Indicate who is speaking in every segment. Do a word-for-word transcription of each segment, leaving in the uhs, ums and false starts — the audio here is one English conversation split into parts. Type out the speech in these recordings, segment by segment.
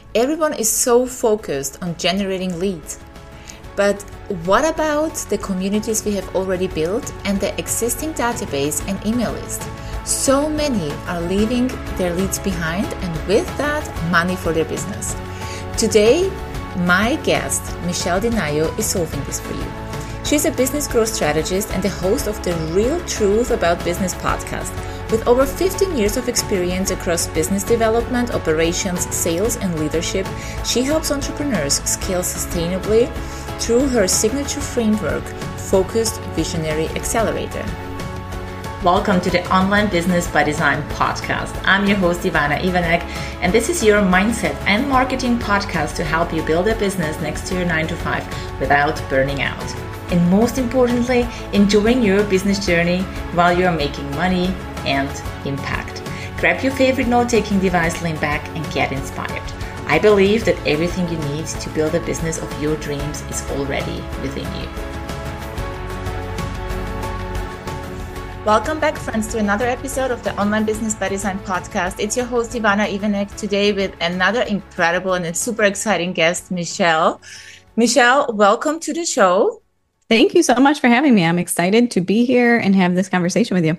Speaker 1: Everyone is so focused on generating leads. But what about the communities we have already built and the existing database and email list? So many are leaving their leads behind and with that, money for their business. Today, my guest, Michelle DiNaio, is solving this for you. She's a business growth strategist and the host of the Real Truth About Business podcast. With over fifteen years of experience across business development, operations, sales, and leadership, she helps entrepreneurs scale sustainably through her signature framework, Focused Visionary Accelerator. Welcome to the Online Business by Design podcast. I'm your host, Ivana Ivanek, and this is your mindset and marketing podcast to help you build a business next to your nine to five without burning out. And most importantly, enjoying your business journey while you're making money and impact. Grab your favorite note-taking device, lean back, and get inspired. I believe that everything you need to build a business of your dreams is already within you. Welcome back, friends, to another episode of the Online Business by Design podcast. It's your host, Ivana Ivanek, today with another incredible and super exciting guest, Michelle. Michelle, welcome to the show.
Speaker 2: Thank you so much for having me. I'm excited to be here and have this conversation with you.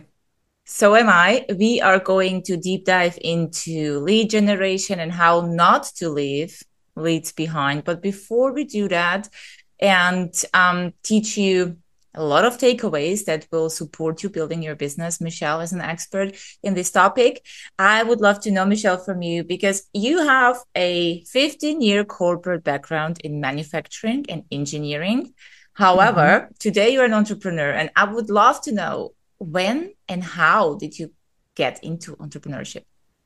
Speaker 1: So am I. We are going to deep dive into lead generation and how not to leave leads behind. But before we do that and um, teach you a lot of takeaways that will support you building your business, Michelle is an expert in this topic. I would love to know, Michelle, from you, because you have a fifteen-year corporate background in manufacturing and engineering. However, mm-hmm. today you're an entrepreneur, and I would love to know, when and how did you get into entrepreneurship?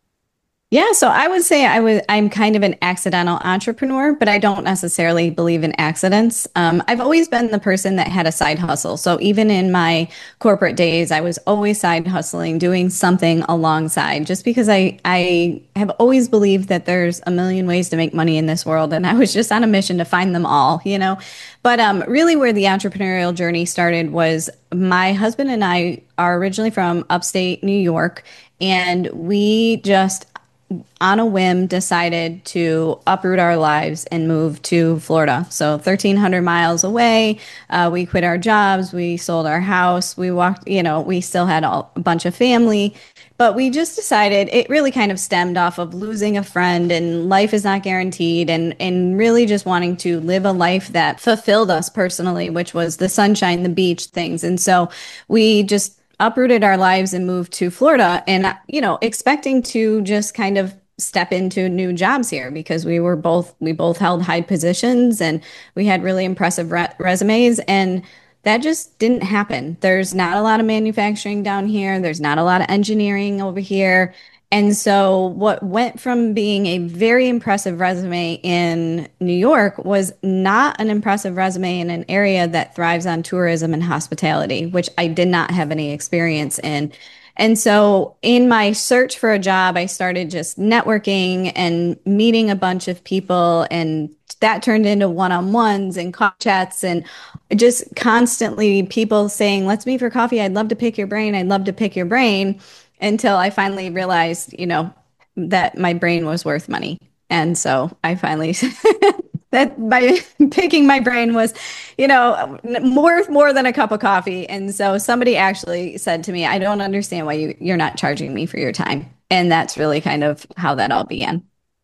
Speaker 2: Yeah, so I would say I was, I'm kind of an accidental entrepreneur, but I don't necessarily believe in accidents. Um, I've always been the person that had a side hustle. So even in my corporate days, I was always side hustling, doing something alongside, just because I, I have always believed that there's a million ways to make money in this world. And I was just on a mission to find them all, you know. But um, really where the entrepreneurial journey started was my husband and I are originally from upstate New York, and we just on a whim decided to uproot our lives and move to Florida. So thirteen hundred miles away, uh, we quit our jobs, we sold our house, we walked, you know, we still had all, a bunch of family, but we just decided, it really kind of stemmed off of losing a friend and life is not guaranteed, and, and really just wanting to live a life that fulfilled us personally, which was the sunshine, the beach, things. And so we just uprooted our lives and moved to Florida, and, you know, expecting to just kind of step into new jobs here because we were both, we both held high positions and we had really impressive re- resumes. And that just didn't happen. There's not a lot of manufacturing down here. There's not a lot of engineering over here. And so what went from being a very impressive resume in New York was not an impressive resume in an area that thrives on tourism and hospitality, which I did not have any experience in. And so in my search for a job, I started just networking and meeting a bunch of people, and that turned into one-on-ones and coffee chats and just constantly people saying, let's meet for coffee. I'd love to pick your brain. I'd love to pick your brain. Until I finally realized, you know, that my brain was worth money. And so I finally that by picking my brain was, you know, worth more than a cup of coffee. And so somebody actually said to me, I don't understand why you, you're not charging me for your time. And that's really kind of how that all began.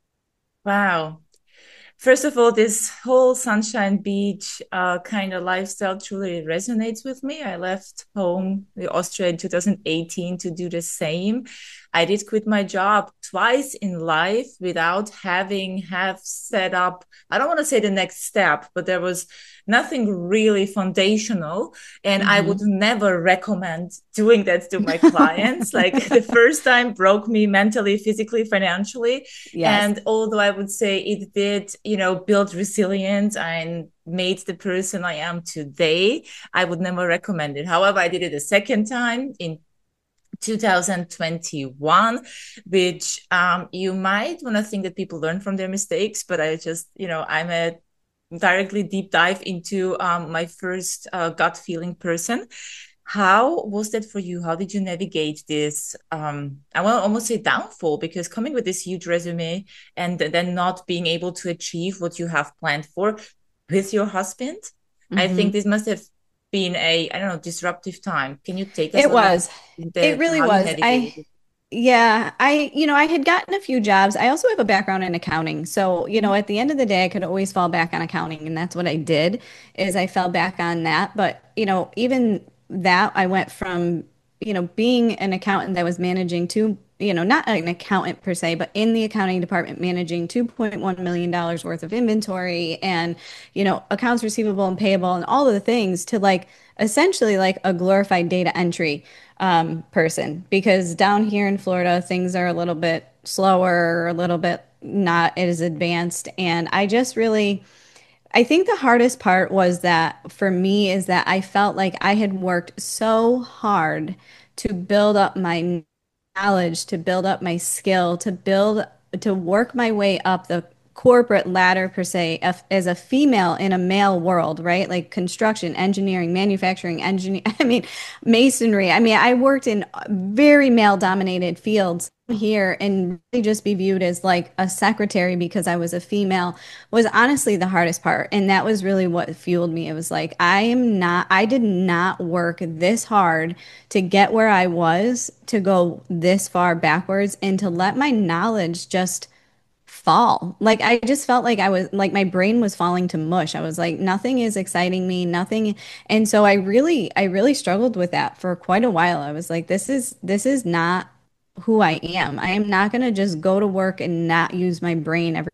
Speaker 1: Wow. First of all, this whole sunshine beach uh, kind of lifestyle truly resonates with me. I left home, Austria, in two thousand eighteen to do the same. I did quit my job twice in life without having have set up, I don't want to say the next step, but there was nothing really foundational. And mm-hmm. I would never recommend doing that to my clients. Like the first time broke me mentally, physically, financially. Yes. And although I would say it did, you know, build resilience and made the person I am today, I would never recommend it. However, I did it a second time in two thousand twenty-one, which um, you might want to think that people learn from their mistakes, but I just, you know, I'm a directly deep dive into um, my first uh, gut feeling person. how was that for you? How did you navigate this? Um, I want to almost say downfall because coming with this huge resume and then not being able to achieve what you have planned for with your husband, I think
Speaker 2: Mhm.
Speaker 1: this must have been a, I don't know, disruptive time. Can you take us
Speaker 2: It
Speaker 1: a little bit
Speaker 2: was.
Speaker 1: through
Speaker 2: It
Speaker 1: the
Speaker 2: really
Speaker 1: how you
Speaker 2: was. I,
Speaker 1: navigated it?
Speaker 2: yeah, I, you know, I had gotten a few jobs. I also have a background in accounting. So, you know, at the end of the day, I could always fall back on accounting, and that's what I did is I fell back on that. But, you know, even that I went from, you know, being an accountant that was managing two, you know, not an accountant per se, but in the accounting department managing two point one million dollars worth of inventory and, you know, accounts receivable and payable and all of the things to like essentially like a glorified data entry um, person because down here in Florida, things are a little bit slower, a little bit not as advanced. And I just really, I think the hardest part was that for me is that I felt like I had worked so hard to build up my knowledge, to build up my skill, to build, to work my way up the corporate ladder per se as as a female in a male world, right? Like construction, engineering, manufacturing, engineer, I mean, masonry. I mean, I worked in very male dominated fields here and really just be viewed as like a secretary because I was a female was honestly the hardest part. And that was really what fueled me. It was like, I am not, I did not work this hard to get where I was, to go this far backwards, and to let my knowledge just fall. Like, I just felt like I was, like, my brain was falling to mush. I was like, nothing is exciting me, nothing. And so I really, I really struggled with that for quite a while. I was like, this is, this is not who I am. I am not going to just go to work and not use my brain every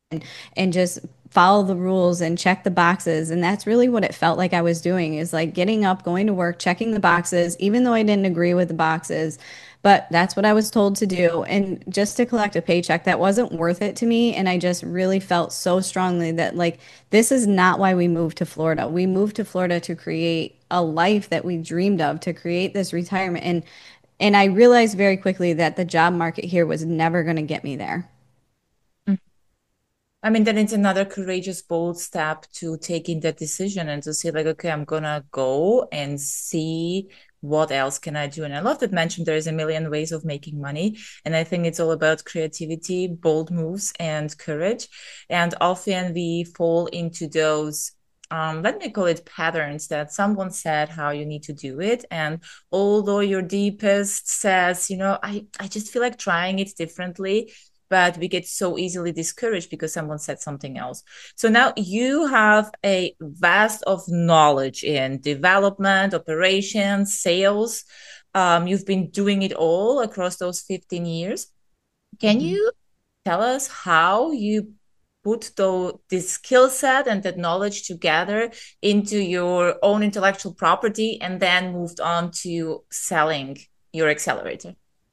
Speaker 2: and just follow the rules and check the boxes. And that's really what it felt like I was doing is like getting up, going to work, checking the boxes, even though I didn't agree with the boxes. But that's what I was told to do. And just to collect a paycheck, that wasn't worth it to me. And I just really felt so strongly that, like, this is not why we moved to Florida. We moved to Florida to create a life that we dreamed of, to create this retirement. And and I realized very quickly that the job market here was never going to get me there.
Speaker 1: I mean, then it's another courageous, bold step to taking that decision and to say, like, okay, I'm gonna go and see what else can I do. And I love that mentioned there is a million ways of making money. And I think it's all about creativity, bold moves, and courage. And often we fall into those um, let me call it patterns that someone said how you need to do it. And although your deepest says, you know, I, I just feel like trying it differently, but we get so easily discouraged because someone said something else. So now you have a vast of knowledge in development, operations, sales. Um, you've been doing it all across those fifteen years. Can
Speaker 2: Mhm.
Speaker 1: you tell us how you put the, this skill set and that knowledge together into your own intellectual property and then moved on to selling your accelerator?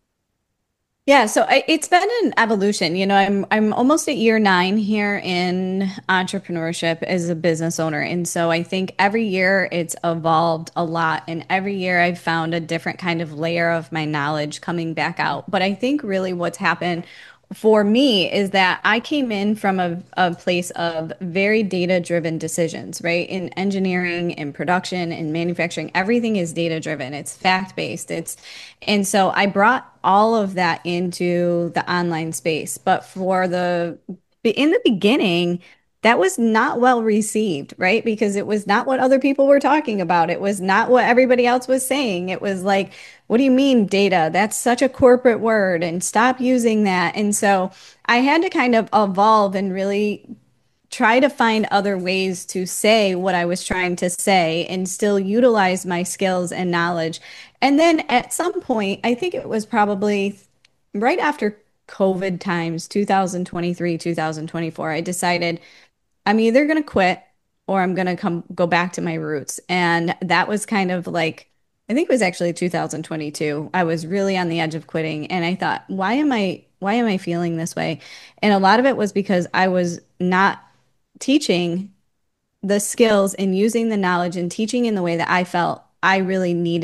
Speaker 2: Yeah, so I, it's been an evolution. You know, I'm I'm almost at year nine here in entrepreneurship as a business owner, and so I think every year it's evolved a lot, and every year I've found a different kind of layer of my knowledge coming back out. But I think really what's happened for me is that I came in from a, a place of very data-driven decisions, right? In engineering, in production, in manufacturing, everything is data-driven. It's fact-based. It's and so I brought all of that into the online space. But for the in the beginning, that was not well received, right? Because it was not what other people were talking about. It was not what everybody else was saying. It was like, what do you mean data? That's such a corporate word and stop using that. And so I had to kind of evolve and really try to find other ways to say what I was trying to say and still utilize my skills and knowledge. And then at some point, I think it was probably right after COVID times, two thousand twenty-three, two thousand twenty-four, I decided I'm either going to quit or I'm going to come go back to my roots. And that was kind of like, I think it was actually two thousand twenty-two. I was really on the edge of quitting and I thought, why am I why am I feeling this way? And a lot of it was because I was not teaching the skills and using the knowledge and teaching in the way that I felt I really needed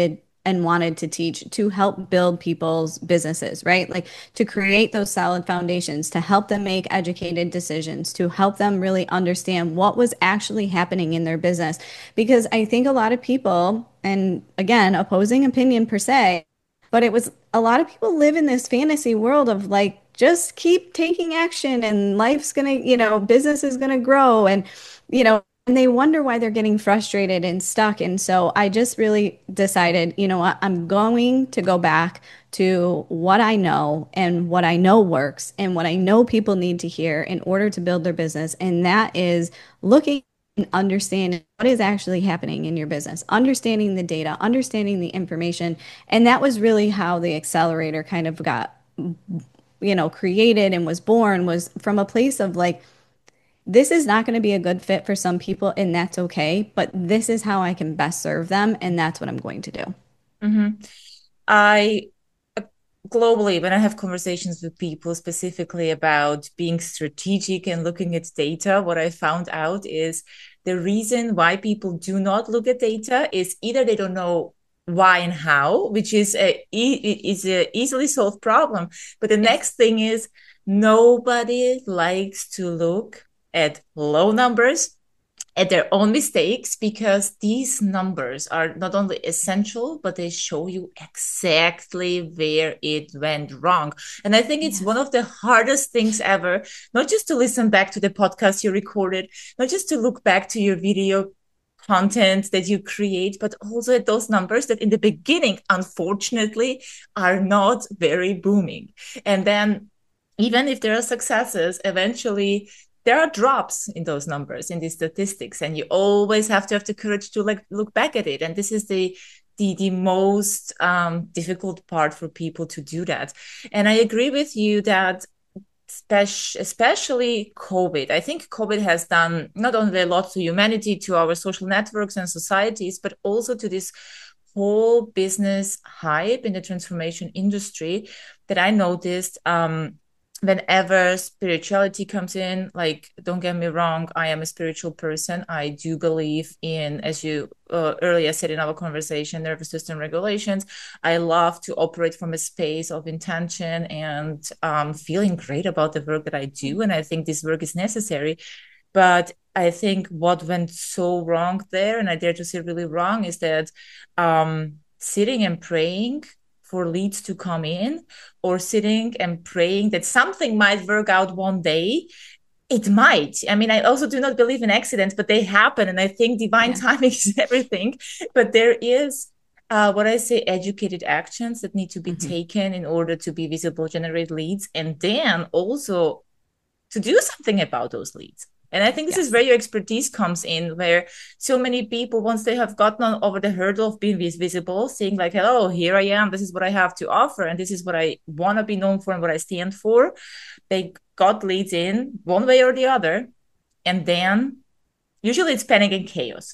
Speaker 2: and wanted to teach to help build people's businesses, right? Like to create those solid foundations, to help them make educated decisions, to help them really understand what was actually happening in their business. Because I think a lot of people, and again, opposing opinion per se, but it was a lot of people live in this fantasy world of like, just keep taking action and life's gonna, you know, business is gonna grow. And, you know, and they wonder why they're getting frustrated and stuck. And so I just really decided, you know what, I'm going to go back to what I know and what I know works and what I know people need to hear in order to build their business. And that is looking and understanding what is actually happening in your business, understanding the data, understanding the information. And that was really how the accelerator kind of got, you know, created and was born, was from a place of like, this is not going to be a good fit for some people, and that's okay, but this is how I can best serve them, and that's what I'm going to do.
Speaker 1: Mm-hmm. I uh, globally, when I have conversations with people specifically about being strategic and looking at data, what I found out is the reason why people do not look at data is either they don't know why and how, which is a is a easily solved problem. But the
Speaker 2: Yes.
Speaker 1: next thing is nobody likes to look at low numbers, at their own mistakes, because these numbers are not only essential, but they show you exactly where it went wrong. And I think it's
Speaker 2: Yes.
Speaker 1: one of the hardest things ever, not just to listen back to the podcast you recorded, not just to look back to your video content that you create, but also at those numbers that in the beginning, unfortunately, are not very booming. And then even if there are successes, eventually there are drops in those numbers, in these statistics, and you always have to have the courage to like look back at it. And this is the the the most um, difficult part for people to do that. And I agree with you that especially COVID. I think COVID has done not only a lot to humanity, to our social networks and societies, but also to this whole business hype in the transformation industry that I noticed. Um, whenever spirituality comes in, like, don't get me wrong, I am a spiritual person. I do believe in, as you uh, earlier said in our conversation, nervous system regulations. I love to operate from a space of intention and um, feeling great about the work that I do. And I think this work is necessary. But I think what went so wrong there, and I dare to say really wrong, is that um, sitting and praying for leads to come in, or sitting and praying that something might work out one day. It might. I mean, I also do not believe in accidents, but they happen. And I think divine
Speaker 2: Yeah.
Speaker 1: timing is everything. But there is uh, what I say, educated actions that need to be
Speaker 2: Mm-hmm.
Speaker 1: taken in order to be visible, generate leads, and then also to do something about those leads. And I think this is
Speaker 2: Yes.
Speaker 1: where your expertise comes in, where so many people, once they have gotten over the hurdle of being visible, saying like, hello, here I am, this is what I have to offer, and this is what I want to be known for and what I stand for, they got leads in one way or the other. And then usually it's panic and chaos.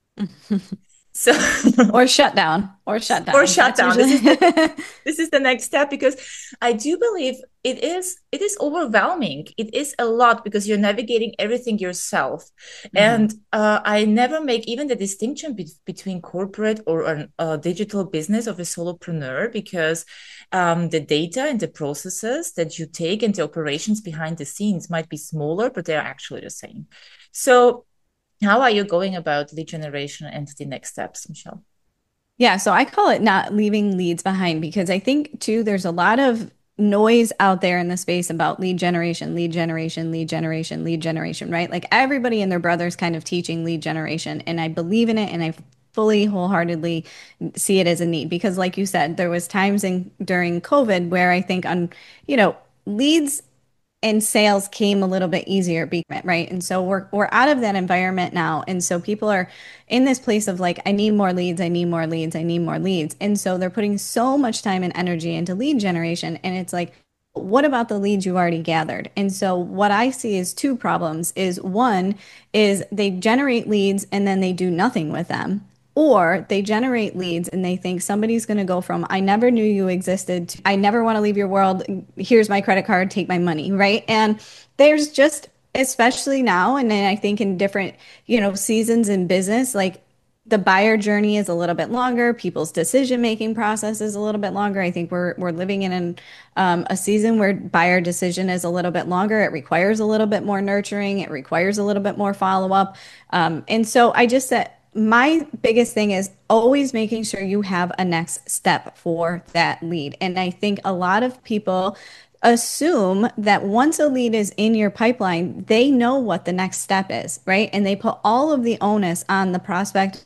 Speaker 1: So
Speaker 2: Or shut down, or shut
Speaker 1: or
Speaker 2: down.
Speaker 1: shut
Speaker 2: That's
Speaker 1: down.
Speaker 2: usually
Speaker 1: This is the this is the next step, because I do believe it is it is overwhelming. It is a lot because you're navigating everything yourself.
Speaker 2: Mhm.
Speaker 1: And uh, I never make even the distinction be- between corporate or a uh, digital business of a solopreneur, because um, the data and the processes that you take and the operations behind the scenes might be smaller, but they're actually the same. So how are you going about lead generation and the next steps, Michelle?
Speaker 2: Yeah, so I call it not leaving leads behind because I think too there's a lot of noise out there in the space about lead generation, lead generation, lead generation, lead generation, right? Like everybody and their brother's kind of teaching lead generation, and I believe in it, and I fully wholeheartedly see it as a need because like you said, there was times in during COVID where I think on, you know, leads and sales came a little bit easier, right? And so we're we're out of that environment now. And so people are in this place of like, I need more leads, I need more leads, I need more leads. And so they're putting so much time and energy into lead generation. And it's like, what about the leads you've already gathered? And so what I see is two problems is one is they generate leads and then they do nothing with them. Or they generate leads and they think somebody's going to go from, I never knew you existed, to, I never want to leave your world. Here's my credit card, take my money, right? And there's just, especially now, and then I think in different, you know, seasons in business, like the buyer journey is a little bit longer. People's decision-making process is a little bit longer. I think we're we're living in an, um, a season where buyer decision is a little bit longer. It requires a little bit more nurturing. It requires a little bit more follow-up. Um, and so I just said my biggest thing is always making sure you have a next step for that lead. And I think a lot of people assume that once a lead is in your pipeline, they know what the next step is, right? And they put all of the onus on the prospect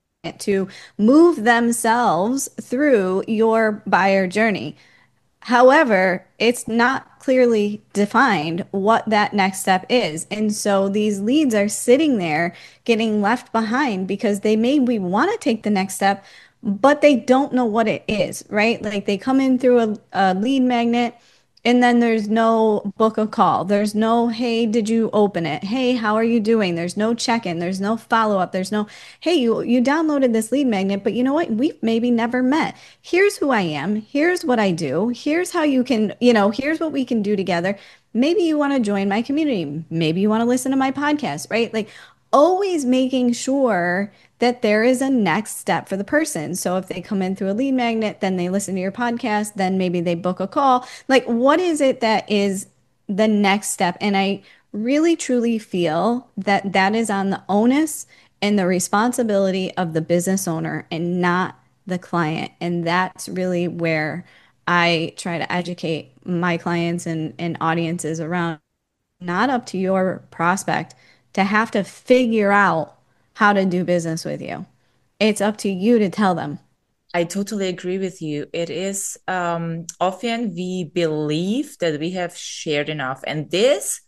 Speaker 2: to move themselves through your buyer journey. However, it's not clearly defined what that next step is. And so these leads are sitting there getting left behind because they maybe want to take the next step, but they don't know what it is, right? Like they come in through a, a lead magnet. And then there's no book a call. There's no, hey, did you open it? Hey, how are you doing? There's no check-in. There's no follow-up. There's no, hey, you you downloaded this lead magnet, but you know what? We've maybe never met. Here's who I am. Here's what I do. Here's how you can, you know, here's what we can do together. Maybe you want to join my community. Maybe you want to listen to my podcast, right? Like always making sure that there is a next step for the person. So if they come in through a lead magnet, then they listen to your podcast, then maybe they book a call. Like, what is it that is the next step? And I really truly feel that that is on the onus and the responsibility of the business owner and not the client. And that's really where I try to educate my clients and, and audiences around not up to your prospect to have to figure out how to do business with you. It's up to you to tell them.
Speaker 1: I totally agree with you. It is um, often we believe that we have shared enough. And this,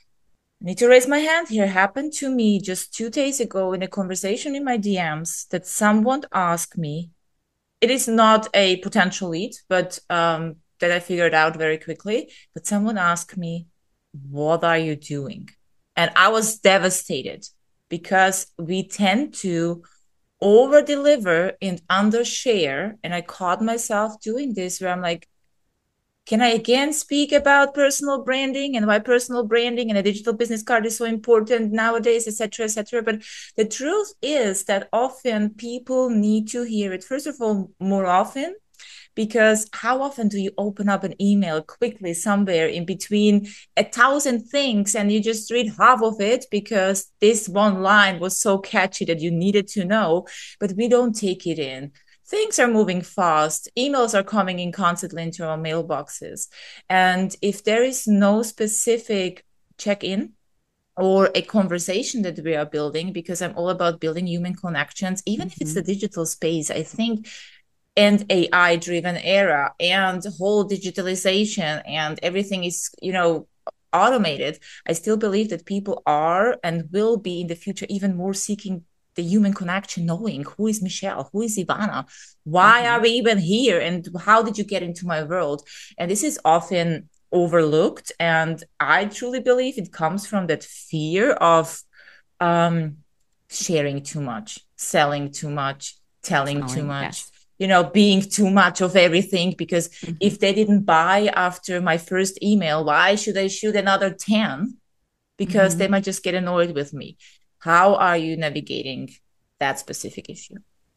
Speaker 1: I need to raise my hand here, happened to me just two days ago in a conversation in my D Ms that someone asked me. It is not a potential lead, but um, that I figured out very quickly. But someone asked me, what are you doing? And I was devastated because we tend to over deliver and undershare. And I caught myself doing this where I'm like, can I again speak about personal branding and why personal branding and a digital business card is so important nowadays, et cetera, et cetera. But the truth is that often people need to hear it, first of all, more often. Because how often do you open up an email quickly somewhere in between a thousand things and you just read half of it because this one line was so catchy that you needed to know, but we don't take it in. Things are moving fast. Emails are coming in constantly into our mailboxes. And if there is no specific check-in or a conversation that we are building, because I'm all about building human connections, even mm-hmm. if it's the digital space, I think and A I driven era and whole digitalization and everything is, you know, automated, I still believe that people are and will be in the future even more seeking the human connection, knowing who is Michelle, who is Ivana, why mm-hmm. are we even here, and how did you get into my world? And this is often overlooked. And I truly believe it comes from that fear of um, sharing too much, selling too much, telling selling, too much. Yes. You know, being too much of everything, because mm-hmm. if they didn't buy after my first email, why should I shoot another ten? Because mm-hmm. they might just get annoyed with me. How are you navigating that specific issue?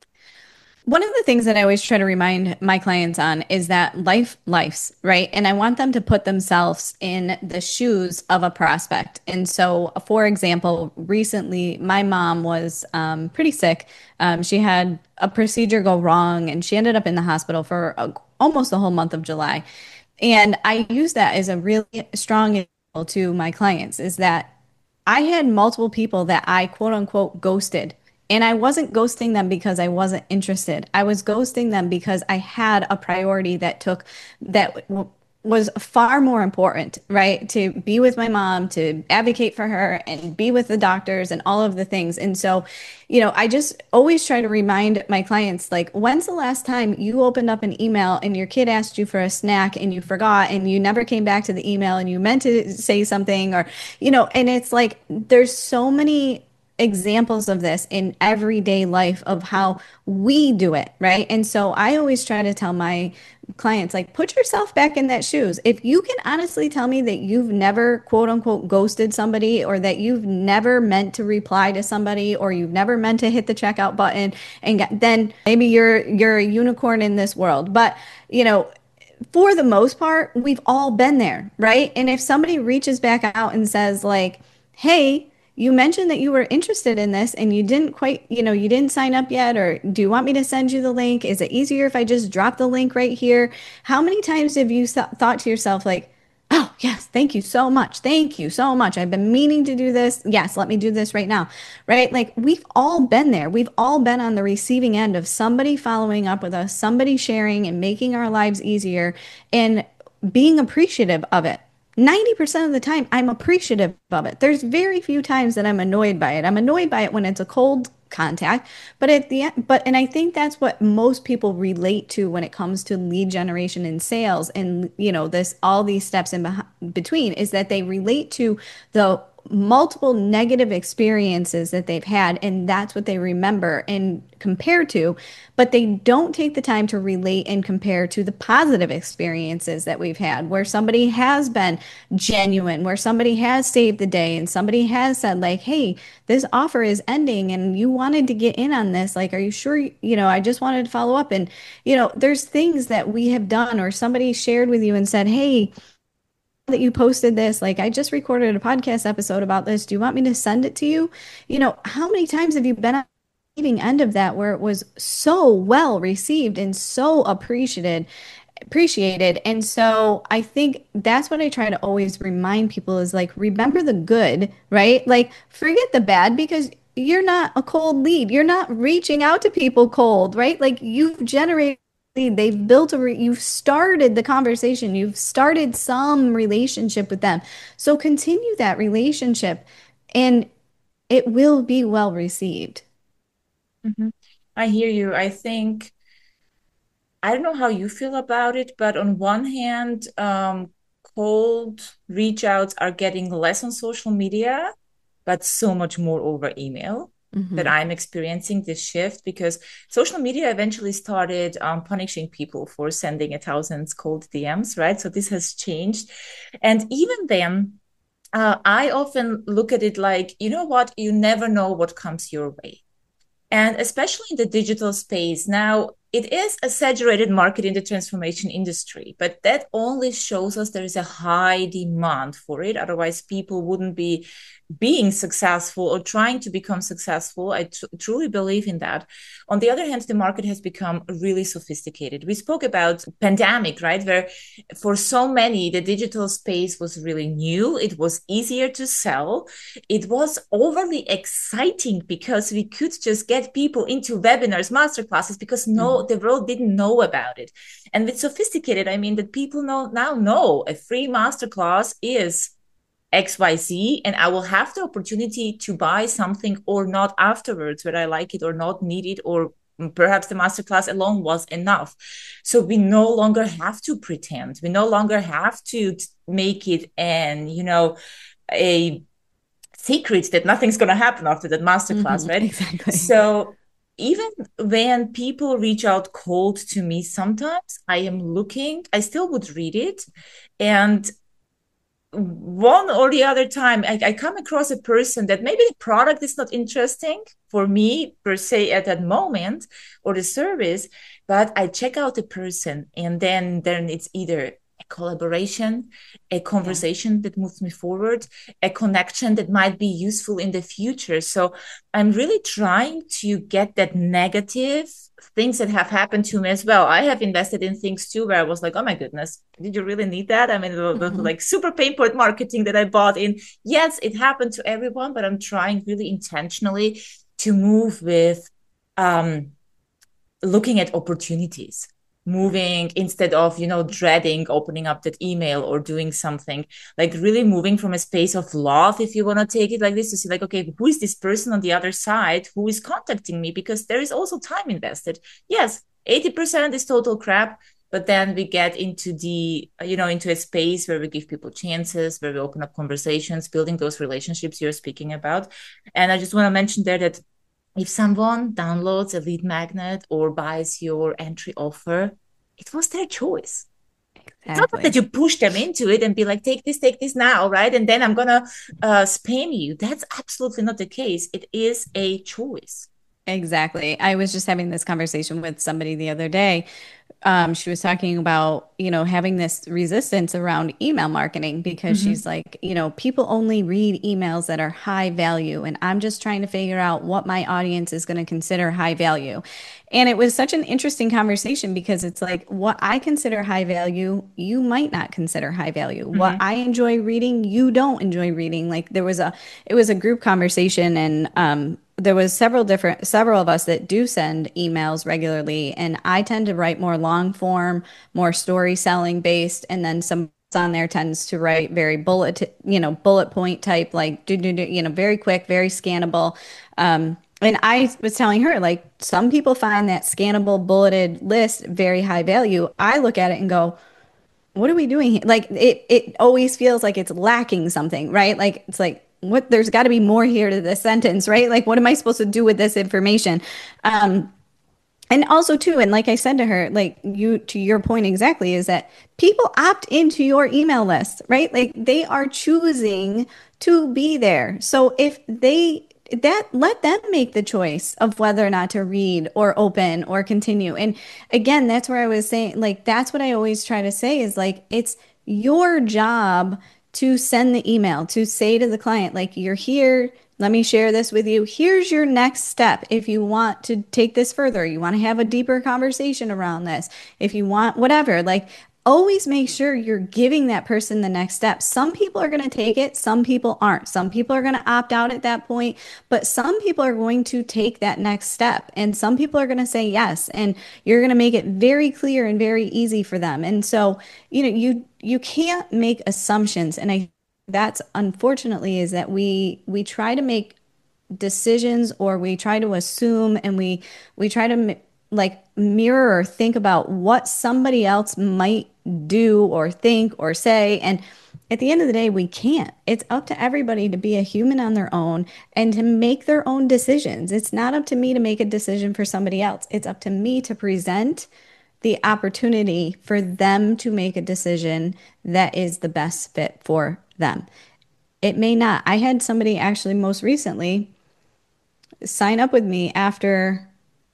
Speaker 2: One of the things that I always try to remind my clients on is that life lives, right? And I want them to put themselves in the shoes of a prospect. And so, for example, recently my mom was um, pretty sick. Um, she had a procedure go wrong and she ended up in the hospital for a, almost the whole month of July. And I use that as a really strong example to my clients is that I had multiple people that I quote unquote ghosted. And I wasn't ghosting them because I wasn't interested. I was ghosting them because I had a priority that took that w- was far more important, right? To be with my mom, to advocate for her and be with the doctors and all of the things. And so, you know, I just always try to remind my clients, like, when's the last time you opened up an email and your kid asked you for a snack and you forgot and you never came back to the email and you meant to say something, or, you know, and it's like there's so many examples of this in everyday life of how we do it, right? And so I always try to tell my clients, like, put yourself back in that shoes. If you can honestly tell me that you've never quote unquote ghosted somebody, or that you've never meant to reply to somebody, or you've never meant to hit the checkout button, and get, then maybe you're you're a unicorn in this world. But, you know, for the most part, we've all been there, right? And if somebody reaches back out and says, like, hey, you mentioned that you were interested in this and you didn't quite, you know, you didn't sign up yet, or do you want me to send you the link? Is it easier if I just drop the link right here? How many times have you th- thought to yourself, like, oh, yes, thank you so much. Thank you so much. I've been meaning to do this. Yes, let me do this right now. Right? Like, we've all been there. We've all been on the receiving end of somebody following up with us, somebody sharing and making our lives easier, and being appreciative of it. ninety percent of the time, I'm appreciative of it. There's very few times that I'm annoyed by it. I'm annoyed by it when it's a cold contact, but at the end, but, and I think that's what most people relate to when it comes to lead generation and sales, and, you know, this, all these steps in beh- between, is that they relate to the multiple negative experiences that they've had, and that's what they remember and compare to, but they don't take the time to relate and compare to the positive experiences that we've had, where somebody has been genuine, where somebody has saved the day, and somebody has said, like, hey, this offer is ending and you wanted to get in on this, like, are you sure you, you know, I just wanted to follow up. And, you know, there's things that we have done, or somebody shared with you and said, hey, that you posted this, like, I just recorded a podcast episode about this, do you want me to send it to you? You know, how many times have you been on the receiving end of that, where it was so well received and so appreciated appreciated? And so I think that's what I try to always remind people is, like, remember the good, right? Like, forget the bad, because you're not a cold lead. You're not reaching out to people cold, right? Like, you've generated, they've built a, re- you've started the conversation, you've started some relationship with them. So continue that relationship, and it will be well received.
Speaker 1: Mhm. I hear you. I think, I don't know how you feel about it, but on one hand, um, cold reach outs are getting less on social media, but so much more over email. That
Speaker 2: Hmm.
Speaker 1: I'm experiencing this shift, because social media eventually started um, punishing people for sending a thousand cold D Ms, right? So this has changed. And even then, uh, I often look at it like, you know what? You never know what comes your way. And especially in the digital space now, it is a saturated market in the transformation industry, but that only shows us there is a high demand for it. Otherwise, people wouldn't be being successful or trying to become successful. I tr- truly believe in that. On the other hand, the market has become really sophisticated. We spoke about pandemic, right? Where for so many, the digital space was really new. It was easier to sell. It was overly exciting because we could just get people into webinars, masterclasses, because no,
Speaker 2: Hmm.
Speaker 1: the world didn't know about it. And with sophisticated, I mean that people know now know a free masterclass is X Y Z, and I will have the opportunity to buy something or not afterwards, whether I like it or not, need it, or perhaps the masterclass alone was enough. So we no longer have to pretend. We no longer have to make it an, you know, a secret that nothing's going to happen after that masterclass,
Speaker 2: Hmm.
Speaker 1: right?
Speaker 2: Exactly.
Speaker 1: So even when people reach out cold to me, sometimes I am looking, I still would read it. And one or the other time I, I come across a person that maybe the product is not interesting for me per se at that moment, or the service, but I check out the person, and then then it's either a collaboration, a
Speaker 2: Yeah.
Speaker 1: conversation that moves me forward, a connection that might be useful in the future. So I'm really trying to get that negative things that have happened to me as well. I have invested in things too where I was like, oh my goodness, did you really need that? I mean, the, the,
Speaker 2: Hmm.
Speaker 1: like super pain point marketing that I bought in. Yes, it happened to everyone, but I'm trying really intentionally to move with um, looking at opportunities, moving instead of, you know, dreading opening up that email or doing something, like really moving from a space of love, if you want to take it like this, to see like, okay, who is this person on the other side who is contacting me? Because there is also time invested. Yes, eighty percent is total crap. but then we get into the, you know, into a space where we give people chances, where we open up conversations, building those relationships you're speaking about. And I just want to mention there that if someone downloads a lead magnet or buys your entry offer, it was their choice. It's not that
Speaker 2: Exactly.
Speaker 1: you push them into it and be like, take this, take this now, right? And then I'm going to uh, spam you. That's absolutely not the case. It is a choice.
Speaker 2: Exactly. I was just having this conversation with somebody the other day. Um, she was talking about, you know, having this resistance around email marketing because
Speaker 1: Mm-hmm.
Speaker 2: she's like, you know, people only read emails that are high value. And I'm just trying to figure out what my audience is going to consider high value. And it was such an interesting conversation because it's like what I consider high value, you might not consider high value. What
Speaker 1: Mm-hmm.
Speaker 2: I enjoy reading, you don't enjoy reading. Like there was a, it was a group conversation and, um, there was several different several of us that do send emails regularly, and I tend to write more long form, more story selling based, and then some on there tends to write very bullet, you know, bullet point type, like do do do, you know, very quick, very scannable. Um, and I was telling her, like, some people find that scannable bulleted list very high value. I look at it and go, what are we doing here? Like it it always feels like it's lacking something, right? Like it's like what there's got to be more here to this sentence, right? Like what am I supposed to do with this information? Um and also too, and like I said to her, like you to your point exactly is that people opt into your email list, right? Like they are choosing to be there. So if they that let them make the choice of whether or not to read or open or continue. And again, that's where I was saying, like, that's what I always try to say is like, it's your job to send the email, to say to the client, like, you're here. Let me share this with you. Here's your next step. If you want to take this further, you want to have a deeper conversation around this, if you want whatever, like always make sure you're giving that person the next step. Some people are going to take it, some people aren't. Some people are going to opt out at that point, but some people are going to take that next step and some people are going to say yes. And you're going to make it very clear and very easy for them. And so, you know, you you can't make assumptions. And I that's unfortunately is that we we try to make decisions or we try to assume and we we try to like mirror or think about what somebody else might do or think or say, and at the end of the day we can't. It's up to everybody to be a human on their own and to make their own decisions. It's not up to me to make a decision for somebody else. It's up to me to present the opportunity for them to make a decision that is the best fit for them. It may not. I had somebody actually most recently sign up with me after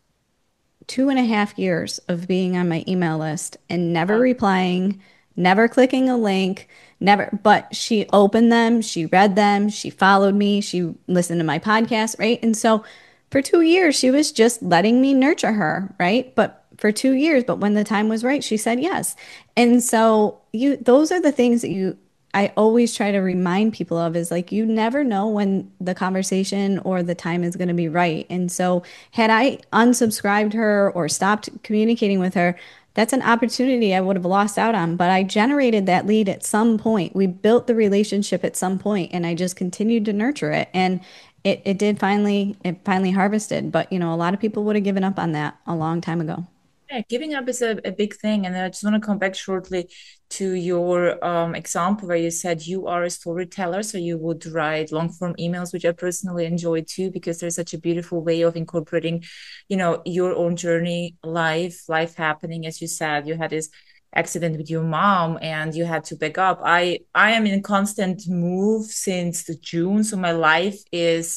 Speaker 2: two and a half years of being on my email list and never
Speaker 1: Wow.
Speaker 2: replying, never clicking a link, never, but she opened them, she read them, she followed me, she listened to my podcast, right? And so for two years, she was just letting me nurture her, right? But for two years, but when the time was right, she said yes. And so you, those are the things that you, I always try to remind people of is like you never know when the conversation or the time is going to be right. And so had I unsubscribed her or stopped communicating with her, that's an opportunity I would have lost out on. But I generated that lead at some point. We built the relationship at some point and I just continued to nurture it. And it, it did finally, it finally harvested. But you know, a lot of people would have given up on that a long time ago.
Speaker 1: Yeah, giving up is a, a big thing. And I just want to come back shortly to your um, example where you said you are a storyteller. So you would write long form emails, which I personally enjoy too, because there's such a beautiful way of incorporating, you know, your own journey, life, life happening. As you said, you had this accident with your mom and you had to back up. I, I am in constant move since the June. So my life is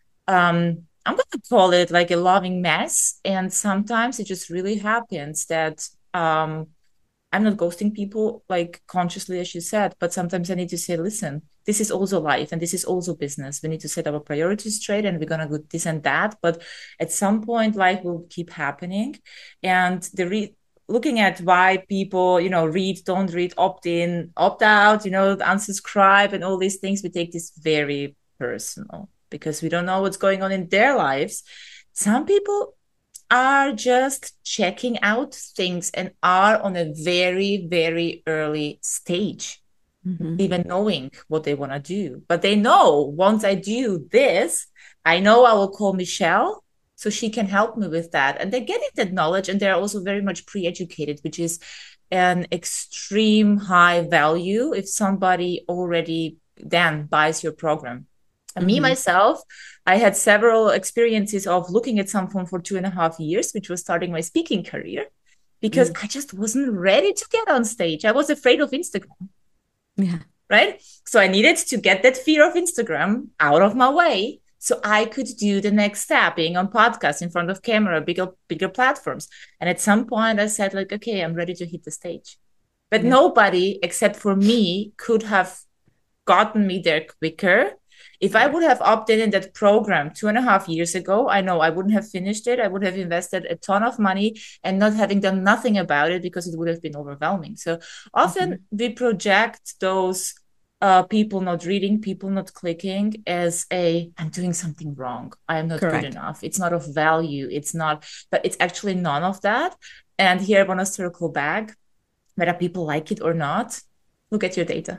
Speaker 1: um I'm going to call it like a loving mess. And sometimes it just really happens that um I'm not ghosting people like consciously, as you said, but sometimes I need to say, listen, this is also life and this is also business. We need to set our priorities straight and we're gonna do this and that. But at some point, life will keep happening. And the re looking at why people, you know, read, don't read, opt in, opt out, you know, unsubscribe and all these things, we take this very personal because we don't know what's going on in their lives. Some people are just checking out things and are on a very, very early stage,
Speaker 2: Hmm.
Speaker 1: even knowing what they want to do. But they know once I do this, I know I will call Michelle. so she can help me with that. And they're getting that knowledge, and they're also very much pre-educated, which is an extreme high value if somebody already then buys your program. And me
Speaker 2: Mm-hmm.
Speaker 1: myself, I had several experiences of looking at someone for two and a half years, which was starting my speaking career, because
Speaker 2: Mm.
Speaker 1: I just wasn't ready to get on stage. I was afraid of Instagram,
Speaker 2: Yeah.
Speaker 1: right? So I needed to get that fear of Instagram out of my way so I could do the next step, being on podcasts, in front of camera, bigger, bigger platforms. And at some point I said, like, okay, I'm ready to hit the stage. But
Speaker 2: Yeah.
Speaker 1: nobody except for me could have gotten me there quicker. If I would have opted in that program two and a half years ago, I know I wouldn't have finished it. I would have invested a ton of money and not having done nothing about it because it would have been overwhelming. So often
Speaker 2: Mm-hmm.
Speaker 1: we project those uh, people not reading, people not clicking as a, I'm doing something wrong. I am not good
Speaker 2: Correct.
Speaker 1: enough. It's not of value. It's not, but it's actually none of that. And here I want to circle back, whether people like it or not, look at your data.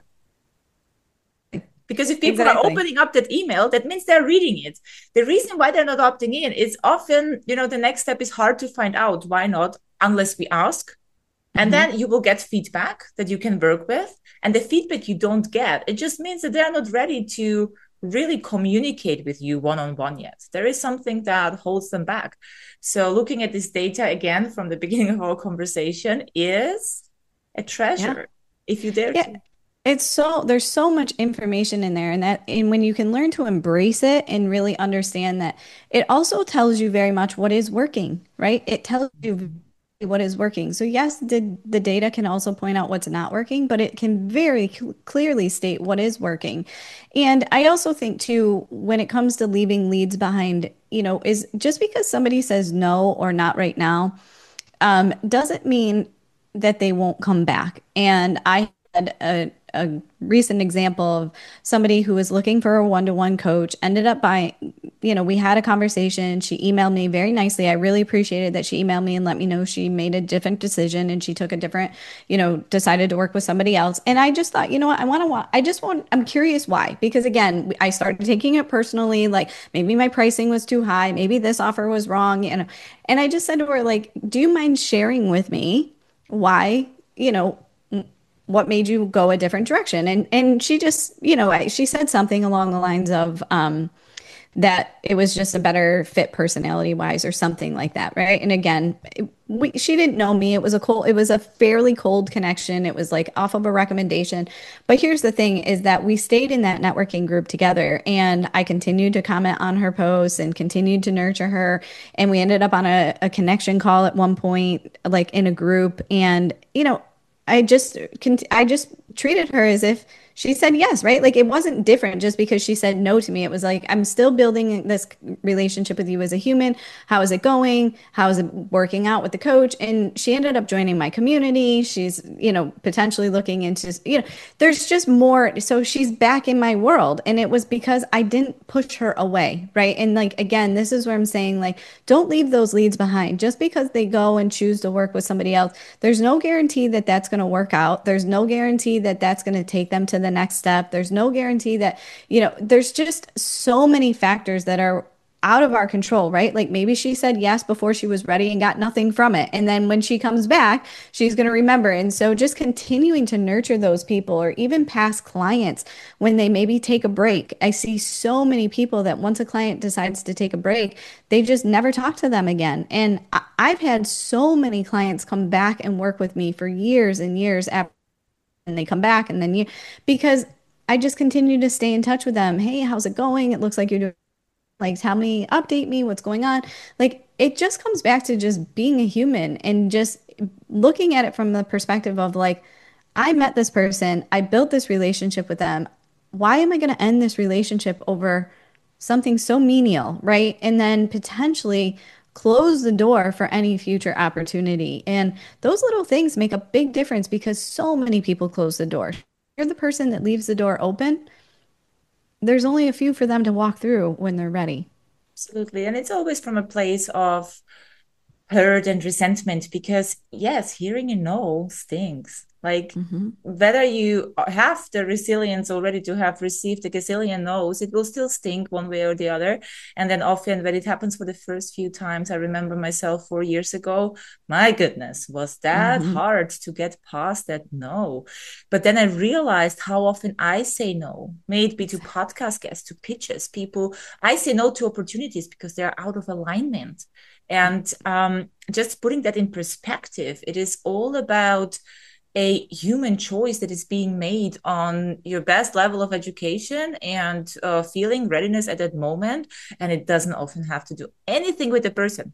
Speaker 1: Because if people are
Speaker 2: Exactly.
Speaker 1: opening up that email, that means they're reading it. The reason why they're not opting in is often, you know, the next step is hard to find out. Why not? Unless we ask. And
Speaker 2: Mm-hmm.
Speaker 1: then you will get feedback that you can work with. And the feedback you don't get, it just means that they're not ready to really communicate with you one-on-one yet. There is something that holds them back. So looking at this data again from the beginning of our conversation is a
Speaker 2: Yeah.
Speaker 1: treasure if you dare
Speaker 2: Yeah.
Speaker 1: to.
Speaker 2: It's so there's so much information in there, and that and when you can learn to embrace it and really understand that, it also tells you very much what is working, right? It tells you what is working. So yes, the the data can also point out what's not working, but it can very cl- clearly state what is working. And I also think too, when it comes to leaving leads behind, you know, is just because somebody says no or not right now, um, doesn't mean that they won't come back. And I had a, a recent example of somebody who was looking for a one-to-one coach, ended up by, you know, we had a conversation. She emailed me very nicely. I really appreciated that she emailed me and let me know she made a different decision and she took a different, you know, decided to work with somebody else. And I just thought, you know what, I want to, I just want, I'm curious why. Because again, I started taking it personally, like maybe my pricing was too high, maybe this offer was wrong, you know. And I just said to her, like, do you mind sharing with me why, you know, what made you go a different direction? And and she just, you know, she said something along the lines of um, that it was just a better fit personality wise or something like that, right? And again, it, we, she didn't know me. It was a cold, it was a fairly cold connection. It was like off of a recommendation. But here's the thing is that we stayed in that networking group together, and I continued to comment on her posts and continued to nurture her. And we ended up on a, a connection call at one point, like in a group. And, you know, I just I just treated her as if she said yes, right? Like it wasn't different just because she said no to me. It was like, I'm still building this relationship with you as a human. How is it going? How is it working out with the coach? And she ended up joining my community. She's, you know, potentially looking into, you know, there's just more. So she's back in my world. And it was because I didn't push her away, right? And like, again, this is where I'm saying, like, don't leave those leads behind. Just because they go and choose to work with somebody else, there's no guarantee that that's going to work out. There's no guarantee that that's going to take them to the next step. There's no guarantee that, you know, there's just so many factors that are out of our control, right? Like maybe she said yes before she was ready and got nothing from it. And then when she comes back, she's going to remember. And so just continuing to nurture those people, or even past clients when they maybe take a break. I see so many people that once a client decides to take a break, they just never talk to them again. And I- I've had so many clients come back and work with me for years and years after, and they come back and then you, because I just continue to stay in touch with them. Hey, how's it going? It looks like you're doing, like, tell me, update me, what's going on. Like, it just comes back to just being a human and just looking at it from the perspective of, like, I met this person, I built this relationship with them. Why am I going to end this relationship over something so menial, right? And then potentially close the door for any future opportunity. And those little things make a big difference because so many people close the door. You're the person that leaves the door open. There's only a few for them to walk through when they're ready.
Speaker 1: Absolutely. And it's always from a place of hurt and resentment, because yes, hearing a no stinks. Like,
Speaker 2: Hmm.
Speaker 1: whether you have the resilience already to have received a gazillion no's, it will still stink one way or the other. And then often when it happens for the first few times, I remember myself four years ago, my goodness, was that
Speaker 2: Hmm.
Speaker 1: hard to get past that no. But then I realized how often I say no, may it be to
Speaker 2: Exactly.
Speaker 1: podcast guests, to pitches, people. I say no to opportunities because they're out of alignment. And um, just putting that in perspective, it is all about a human choice that is being made on your best level of education and uh, feeling readiness at that moment. And it doesn't often have to do anything with the person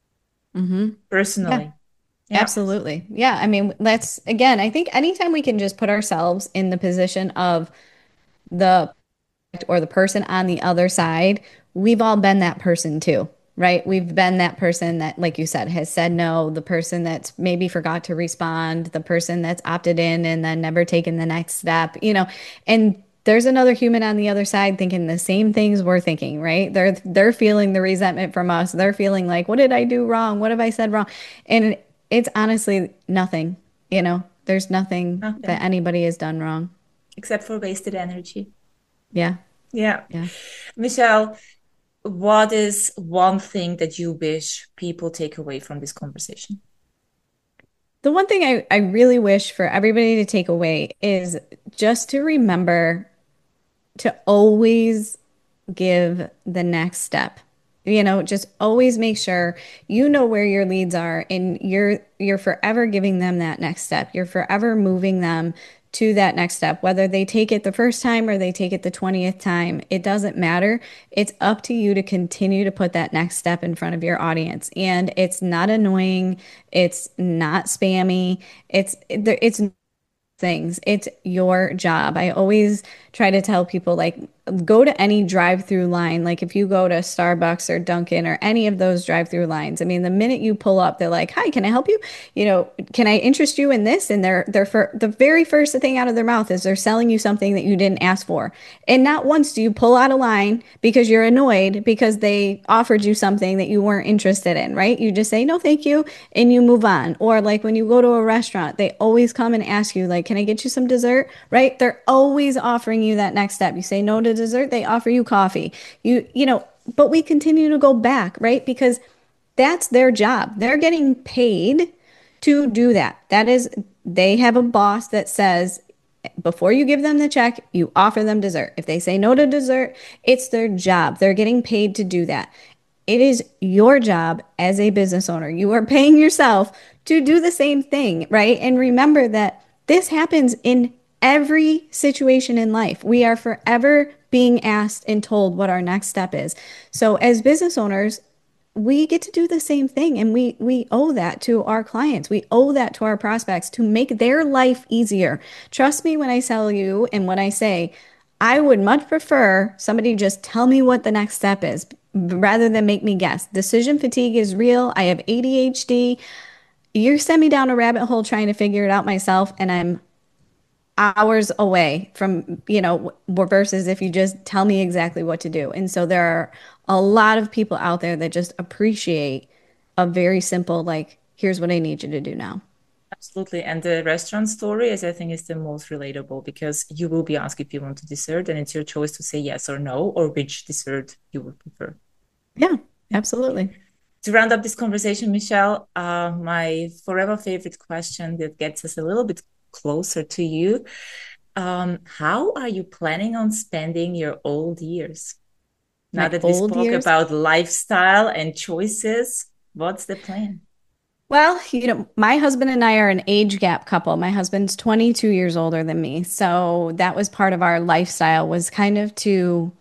Speaker 2: Hmm. Yeah,
Speaker 1: personally. Yeah.
Speaker 2: absolutely. Yeah, I mean, that's again, I think anytime we can just put ourselves in the position of the or the person on the other side, we've all been that person too, right? We've been that person that, like you said, has said no, the person that's maybe forgot to respond, the person that's opted in and then never taken the next step, you know, and there's another human on the other side thinking the same things we're thinking, right? They're they're feeling the resentment from us. They're feeling like, what did I do wrong? What have I said wrong? And it's honestly nothing, you know. There's nothing that
Speaker 1: Nothing
Speaker 2: anybody has done wrong.
Speaker 1: except for wasted energy.
Speaker 2: Yeah.
Speaker 1: Yeah.
Speaker 2: Yeah.
Speaker 1: Michelle, what is one thing that you wish people take away from this conversation?
Speaker 2: The one thing I, I really wish for everybody to take away is just to remember to always give the next step. You know, just always make sure you know where your leads are and you're you're forever giving them that next step. You're forever moving them to that next step. Whether they take it the first time or they take it the twentieth time, it doesn't matter. It's up to you to continue to put that next step in front of your audience. And it's not annoying, it's not spammy. It's it's things. It's your job. I always try to tell people like go to any drive-through line. Like if you go to Starbucks or Dunkin' or any of those drive-through lines, I mean, the minute you pull up, they're like, "Hi, can I help you? You know, can I interest you in this?" And they're they're for the very first thing out of their mouth is they're selling you something that you didn't ask for. And not once do you pull out a line because you're annoyed because they offered you something that you weren't interested in, right? You just say, "No, thank you," and you move on. Or like when you go to a restaurant, they always come and ask you like, "Can I get you some dessert?" Right? They're always offering you that next step. You say no to dessert, they offer you coffee. You you know, but we continue to go back, right? Because that's their job. They're getting paid to do that. That is, they have a boss that says before you give them the check, you offer them dessert. If they say no to dessert, it's their job. They're getting paid to do that. It is your job as a business owner. You are paying yourself to do the same thing, right? And remember that this happens in every situation in life. We are forever being asked and told what our next step is. So, as business owners, we get to do the same thing and we we owe that to our clients. We owe that to our prospects to make their life easier. Trust me when I tell you and when I say I would much prefer somebody just tell me what the next step is rather than make me guess. Decision fatigue is real. I have A D H D. You send me down a rabbit hole trying to figure it out myself and I'm hours away from, you know, versus if you just tell me exactly what to do. And so there are a lot of people out there that just appreciate a very simple, like, here's what I need you to do now.
Speaker 1: Absolutely. And the restaurant story is, I think, is the most relatable because you will be asked if you want a dessert, and it's your choice to say yes or no, or which dessert you would prefer.
Speaker 2: Yeah, absolutely.
Speaker 1: To round up this conversation, Michelle, uh, my forever favorite question that gets us a little bit closer to you. Um, how are you planning on spending your old years? Now
Speaker 2: My
Speaker 1: that we
Speaker 2: old
Speaker 1: spoke
Speaker 2: years.
Speaker 1: about lifestyle and choices, what's the plan?
Speaker 2: Well, you know, my husband and I are an age gap couple. My husband's twenty-two years older than me. So that was part of our lifestyle was kind of to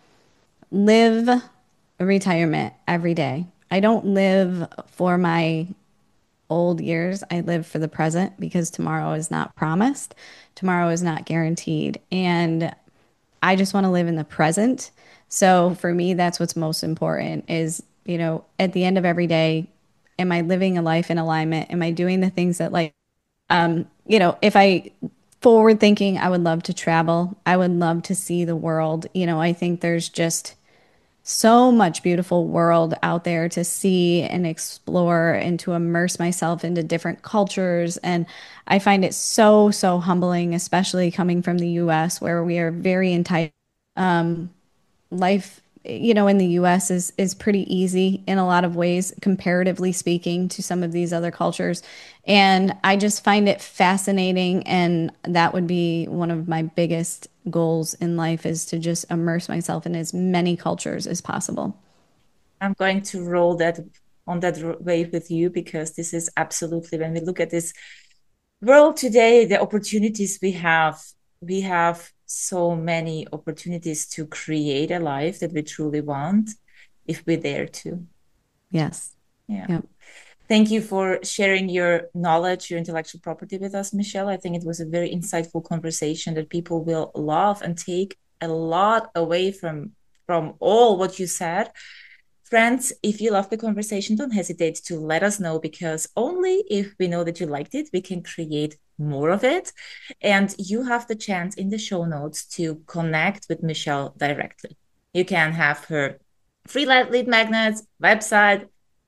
Speaker 2: live retirement every day. I don't live for my old years. I live for the present because tomorrow is not promised. Tomorrow is not guaranteed. And I just want to live in the present. So for me, that's what's most important is, you know, at the end of every day, am I living a life in alignment? Am I doing the things that like, um, you know, if I forward thinking, I would love to travel. I would love to see the world. You know, I think there's just so much beautiful world out there to see and explore and to immerse myself into different cultures. And I find it so, so humbling, especially coming from the U S where we are very entitled. Um, life, you know, in the U S is is pretty easy in a lot of ways, comparatively speaking, to some of these other cultures. And I just find it fascinating, and that would be one of my biggest goals in life is to just immerse myself in as many cultures as possible.
Speaker 1: I'm going to roll that on that wave with you, because this is absolutely, when we look at this world today, the opportunities we have, we have so many opportunities to create a life that we truly want if we dare to.
Speaker 2: Yes.
Speaker 1: Yeah. Yep. Thank you for sharing your knowledge, your intellectual property with us, Michelle. I think it was a very insightful conversation that people will love and take a lot away from, from all what you said. Friends, if you love the conversation, don't hesitate to let us know, because only if we know that you liked it, we can create more of it. And you have the chance in the show notes to connect with Michelle directly. You can have her free lead magnets, website,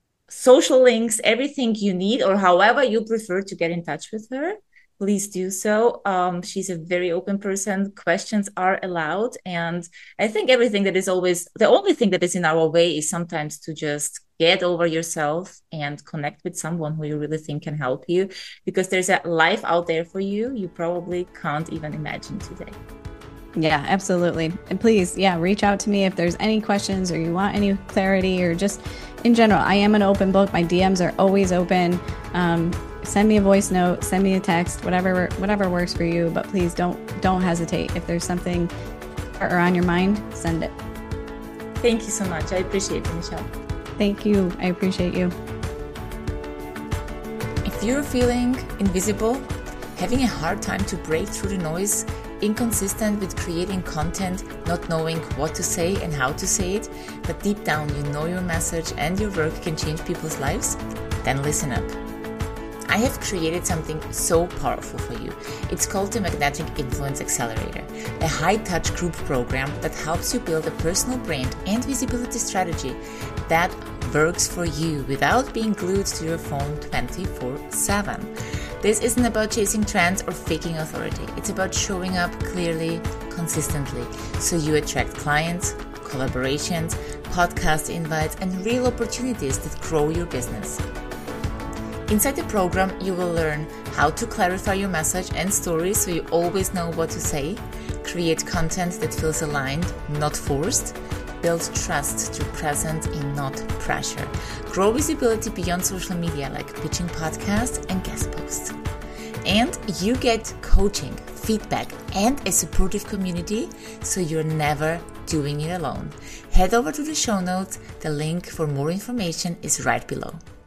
Speaker 1: social links, everything you need, or however you prefer to get in touch with her. Please do so. Um, she's a very open person. Questions are allowed. And I think everything that is always, the only thing that is in our way is sometimes to just get over yourself and connect with someone who you really think can help you, because there's a life out there for you you probably can't even imagine today.
Speaker 2: Yeah, absolutely. And please, yeah, reach out to me if there's any questions or you want any clarity, or just in general. I am an open book. My D Ms are always open. Um, send me a voice note, send me a text, whatever whatever works for you. But please don't don't hesitate. If there's something or on your mind, send it.
Speaker 1: Thank you so much. I appreciate it, Michelle.
Speaker 2: Thank you. I appreciate you.
Speaker 1: If you're feeling invisible, having a hard time to break through the noise, inconsistent with creating content, not knowing what to say and how to say it, but deep down you know your message and your work can change people's lives, then listen up. I have created something so powerful for you. It's called the Magnetic Influence Accelerator, a high-touch group program that helps you build a personal brand and visibility strategy that works for you without being glued to your phone twenty-four seven. This isn't about chasing trends or faking authority. It's about showing up clearly, consistently, so you attract clients, collaborations, podcast invites, and real opportunities that grow your business. Inside the program, you will learn how to clarify your message and story so you always know what to say, create content that feels aligned, not forced, build trust through presence and not pressure, grow visibility beyond social media like pitching podcasts and guest posts. And you get coaching, feedback, and a supportive community, so you're never doing it alone. Head over to the show notes. The link for more information is right below.